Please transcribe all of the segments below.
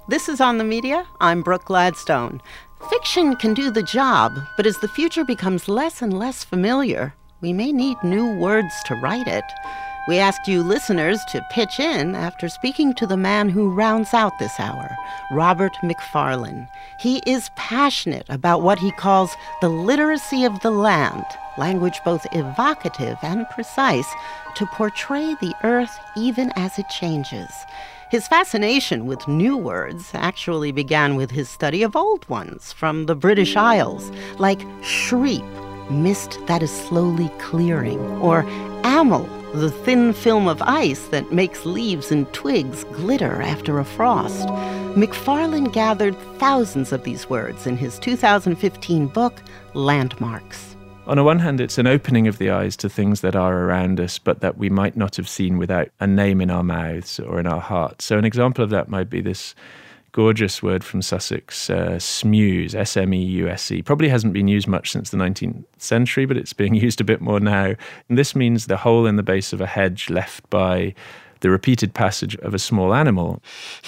This is On the Media. I'm Brooke Gladstone. Fiction can do the job, but as the future becomes less and less familiar, we may need new words to write it. We asked you listeners to pitch in after speaking to the man who rounds out this hour, Robert Macfarlane. He is passionate about what he calls the literacy of the land, language both evocative and precise, to portray the earth even as it changes. His fascination with new words actually began with his study of old ones from the British Isles, like shreep, mist that is slowly clearing, or amyl, the thin film of ice that makes leaves and twigs glitter after a frost. Macfarlane gathered thousands of these words in his 2015 book, Landmarks. On the one hand, it's an opening of the eyes to things that are around us, but that we might not have seen without a name in our mouths or in our hearts. So an example of that might be this gorgeous word from Sussex, smeuse, S-M-E-U-S-E. Probably hasn't been used much since the 19th century, but it's being used a bit more now. And this means the hole in the base of a hedge left by the repeated passage of a small animal.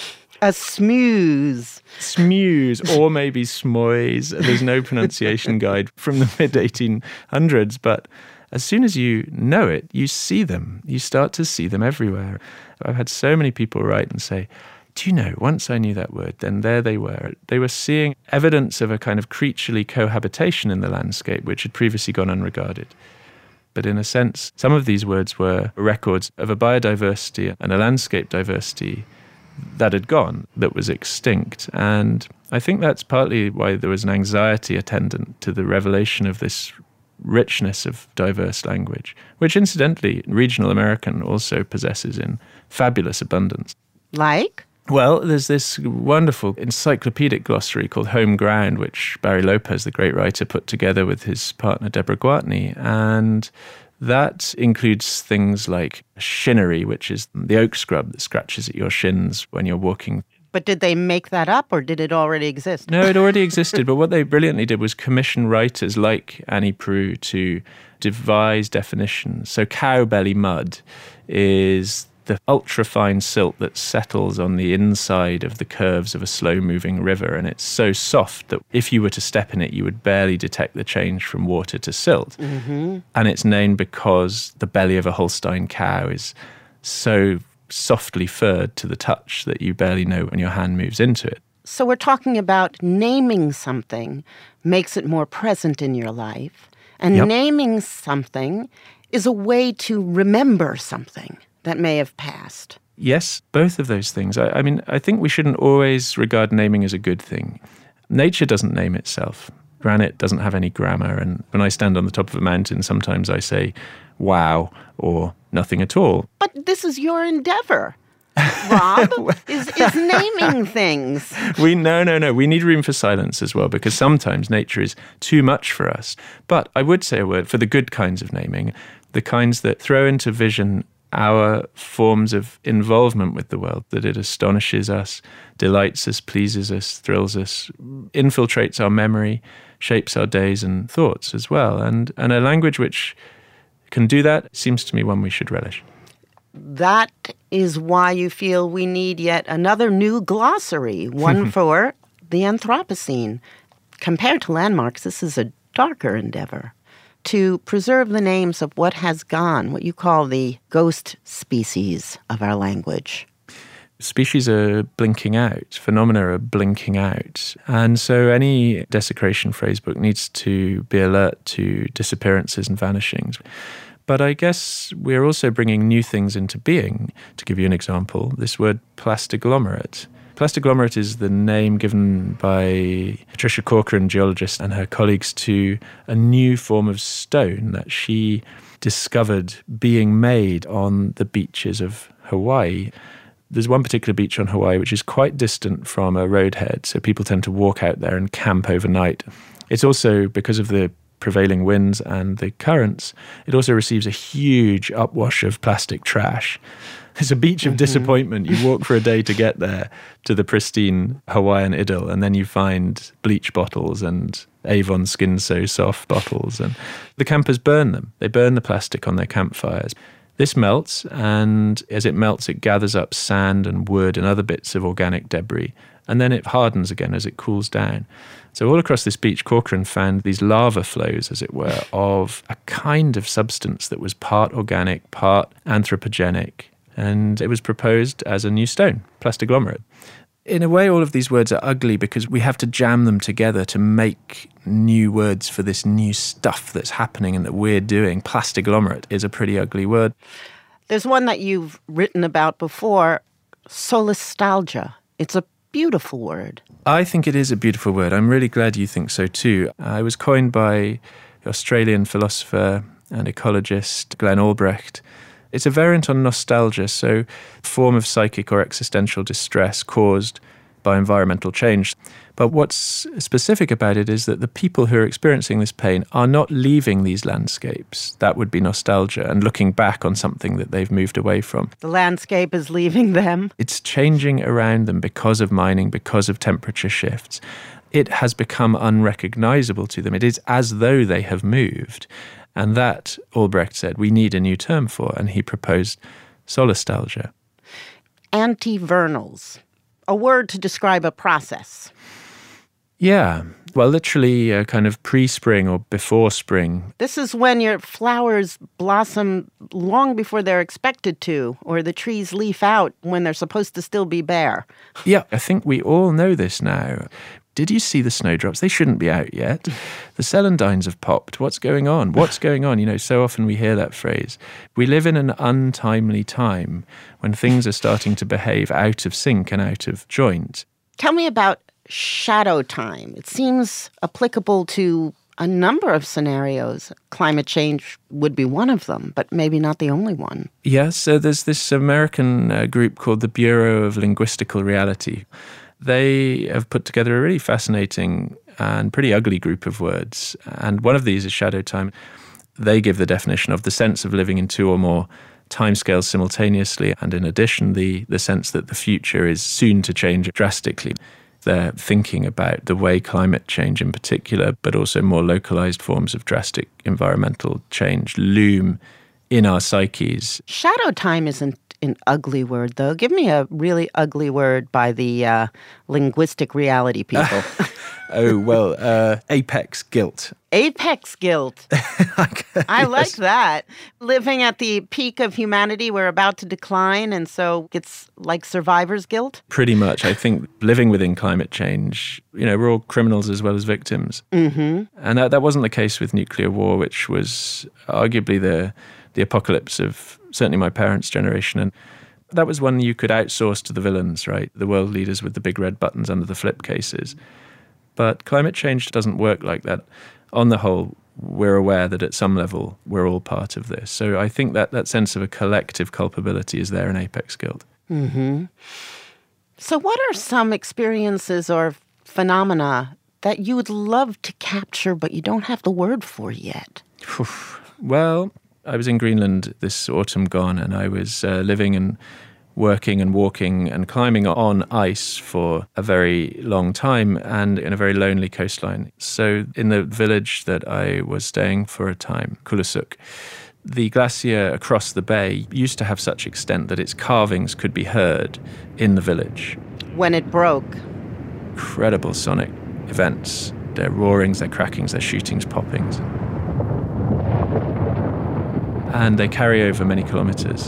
A smeuse. Smeuse, or maybe smoise. There's no pronunciation guide from the mid-1800s, but as soon as you know it, you see them. You start to see them everywhere. I've had so many people write and say, do you know, once I knew that word, then there they were. They were seeing evidence of a kind of creaturely cohabitation in the landscape, which had previously gone unregarded. But in a sense, some of these words were records of a biodiversity and a landscape diversity that had gone, that was extinct. And I think that's partly why there was an anxiety attendant to the revelation of this richness of diverse language, which incidentally, regional American also possesses in fabulous abundance. Like? Well, there's this wonderful encyclopedic glossary called Home Ground, which Barry Lopez, the great writer, put together with his partner Deborah Gwatney. And that includes things like shinnery, which is the oak scrub that scratches at your shins when you're walking. But did they make that up, or did it already exist? No, it already existed. But what they brilliantly did was commission writers like Annie Proulx to devise definitions. So cow belly mud is the ultra-fine silt that settles on the inside of the curves of a slow-moving river, and it's so soft that if you were to step in it, you would barely detect the change from water to silt. Mm-hmm. And it's named because the belly of a Holstein cow is so softly furred to the touch that you barely know when your hand moves into it. So we're talking about naming something makes it more present in your life, and naming something is a way to remember something that may have passed. Yes, both of those things. I mean, I think we shouldn't always regard naming as a good thing. Nature doesn't name itself. Granite doesn't have any grammar. And when I stand on the top of a mountain, sometimes I say, wow, or nothing at all. But this is your endeavor, Rob, is naming things. No. We need room for silence as well, because sometimes nature is too much for us. But I would say a word for the good kinds of naming, the kinds that throw into vision our forms of involvement with the world, that it astonishes us, delights us, pleases us, thrills us, infiltrates our memory, shapes our days and thoughts as well. And a language which can do that seems to me one we should relish. That is why you feel we need yet another new glossary, one for the Anthropocene. Compared to Landmarks, this is a darker endeavor. To preserve the names of what has gone, what you call the ghost species of our language. Species are blinking out, phenomena are blinking out. And so any desecration phrase book needs to be alert to disappearances and vanishings. But I guess we're also bringing new things into being. To give you an example, this word plastiglomerate. Plastiglomerate is the name given by Patricia Corcoran, geologist, and her colleagues to a new form of stone that she discovered being made on the beaches of Hawaii. There's one particular beach on Hawaii which is quite distant from a roadhead, so people tend to walk out there and camp overnight. It's also, because of the prevailing winds and the currents, it also receives a huge upwash of plastic trash. It's a beach of disappointment. You walk for a day to get there, to the pristine Hawaiian idyll, and then you find bleach bottles and Avon Skin So Soft bottles. And the campers burn them. They burn the plastic on their campfires. This melts, and as it melts, it gathers up sand and wood and other bits of organic debris, and then it hardens again as it cools down. So all across this beach, Corcoran found these lava flows, as it were, of a kind of substance that was part organic, part anthropogenic, and it was proposed as a new stone, plastiglomerate. In a way, all of these words are ugly because we have to jam them together to make new words for this new stuff that's happening and that we're doing. Plastiglomerate is a pretty ugly word. There's one that you've written about before, solastalgia. It's a beautiful word. I think it is a beautiful word. I'm really glad you think so too. It was coined by the Australian philosopher and ecologist Glenn Albrecht. It's a variant on nostalgia, so a form of psychic or existential distress caused by environmental change. But what's specific about it is that the people who are experiencing this pain are not leaving these landscapes. That would be nostalgia and looking back on something that they've moved away from. The landscape is leaving them. It's changing around them because of mining, because of temperature shifts. It has become unrecognizable to them. It is as though they have moved. And that, Albrecht said, we need a new term for, and he proposed solastalgia. Antivernals, a word to describe a process. Yeah, well, literally a kind of pre-spring or before spring. This is when your flowers blossom long before they're expected to, or the trees leaf out when they're supposed to still be bare. Yeah, I think we all know this now. Did you see the snowdrops? They shouldn't be out yet. The celandines have popped. What's going on? What's going on? You know, so often we hear that phrase. We live in an untimely time when things are starting to behave out of sync and out of joint. Tell me about shadow time. It seems applicable to a number of scenarios. Climate change would be one of them, but maybe not the only one. Yes, so there's this American group called the Bureau of Linguistical Reality. They have put together a really fascinating and pretty ugly group of words. And one of these is shadow time. They give the definition of the sense of living in two or more timescales simultaneously, and in addition, the sense that the future is soon to change drastically. They're thinking about the way climate change in particular, but also more localized forms of drastic environmental change loom in our psyches. Shadow time isn't an ugly word, though. Give me a really ugly word by the linguistic reality people. Apex guilt. Apex guilt. I like that. Living at the peak of humanity, we're about to decline, and so it's like survivor's guilt? Pretty much. I think living within climate change, you know, we're all criminals as well as victims. Mm-hmm. And that wasn't the case with nuclear war, which was arguably the apocalypse of certainly my parents' generation. And that was one you could outsource to the villains, right? The world leaders with the big red buttons under the flip cases. But climate change doesn't work like that. On the whole, we're aware that at some level we're all part of this. So I think that sense of a collective culpability is there in apex guilt. Mm-hmm. So what are some experiences or phenomena that you would love to capture but you don't have the word for yet? Well, I was in Greenland this autumn gone, and I was living and working and walking and climbing on ice for a very long time and in a very lonely coastline. So in the village that I was staying for a time, Kulusuk, the glacier across the bay used to have such extent that its carvings could be heard in the village. When it broke. Incredible sonic events. Their roarings, their crackings, their shootings, poppings. And they carry over many kilometers.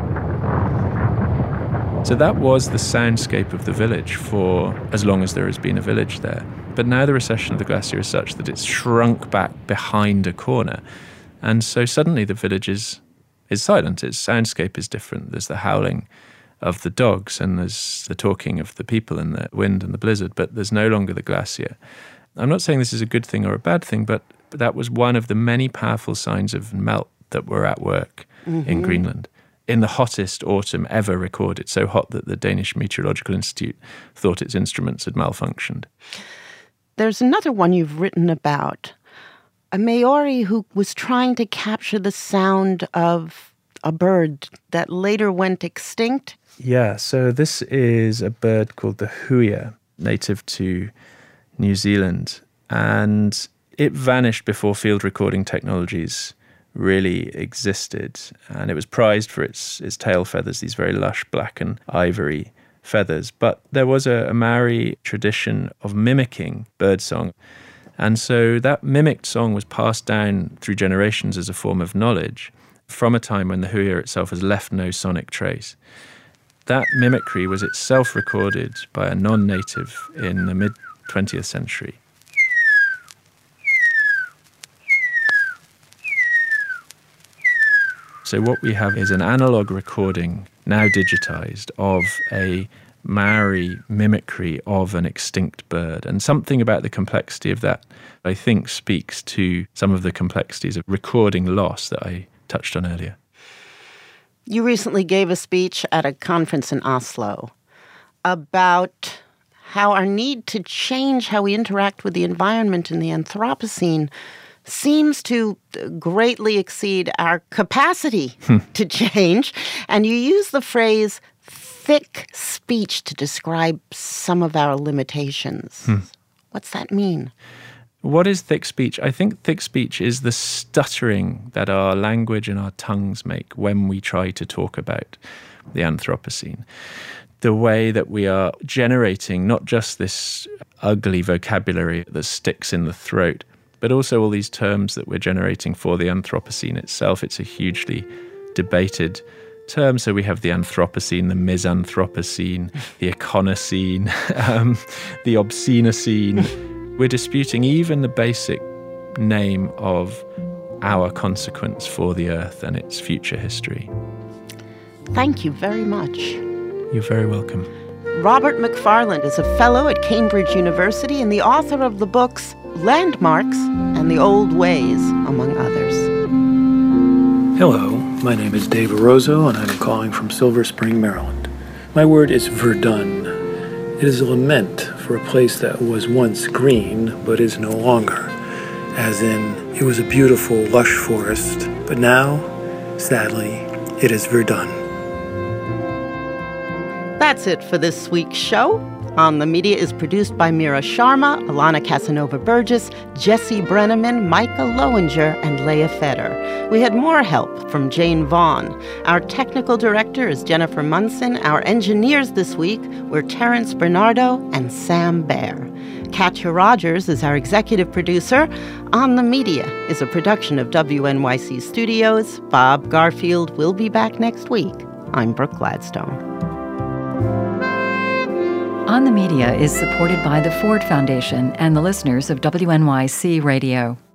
So that was the soundscape of the village for as long as there has been a village there. But now the recession of the glacier is such that it's shrunk back behind a corner. And so suddenly the village is silent. Its soundscape is different. There's the howling of the dogs and there's the talking of the people and the wind and the blizzard, but there's no longer the glacier. I'm not saying this is a good thing or a bad thing, but that was one of the many powerful signs of melt that were at work in Greenland in the hottest autumn ever recorded, so hot that the Danish Meteorological Institute thought its instruments had malfunctioned. There's another one you've written about, a Maori who was trying to capture the sound of a bird that later went extinct. Yeah, so this is a bird called the huia, native to New Zealand, and it vanished before field recording technologies really existed. And it was prized for its tail feathers, these very lush black and ivory feathers. But there was a Maori tradition of mimicking birdsong. And so that mimicked song was passed down through generations as a form of knowledge from a time when the huia itself has left no sonic trace. That mimicry was itself recorded by a non-native in the mid-20th century. So what we have is an analog recording, now digitized, of a Maori mimicry of an extinct bird. And something about the complexity of that, I think, speaks to some of the complexities of recording loss that I touched on earlier. You recently gave a speech at a conference in Oslo about how our need to change how we interact with the environment in the Anthropocene seems to greatly exceed our capacity to change. And you use the phrase thick speech to describe some of our limitations. What's that mean? What is thick speech? I think thick speech is the stuttering that our language and our tongues make when we try to talk about the Anthropocene. The way that we are generating not just this ugly vocabulary that sticks in the throat, but also all these terms that we're generating for the Anthropocene itself. It's a hugely debated term. So we have the Anthropocene, the Misanthropocene, the Econocene, the Obscenocene. We're disputing even the basic name of our consequence for the Earth and its future history. Thank you very much. You're very welcome. Robert McFarland is a fellow at Cambridge University and the author of the books Landmarks and The Old Ways, among others. Hello, my name is Dave Orozzo, and I'm calling from Silver Spring, Maryland. My word is verdun. It is a lament for a place that was once green, but is no longer. As in, it was a beautiful, lush forest, but now, sadly, it is verdun. That's it for this week's show. On the Media is produced by Mira Sharma, Alana Casanova-Burgess, Jesse Brenneman, Micah Lowinger, and Leah Feder. We had more help from Jane Vaughn. Our technical director is Jennifer Munson. Our engineers this week were Terrence Bernardo and Sam Baer. Katya Rogers is our executive producer. On the Media is a production of WNYC Studios. Bob Garfield will be back next week. I'm Brooke Gladstone. On the Media is supported by the Ford Foundation and the listeners of WNYC Radio.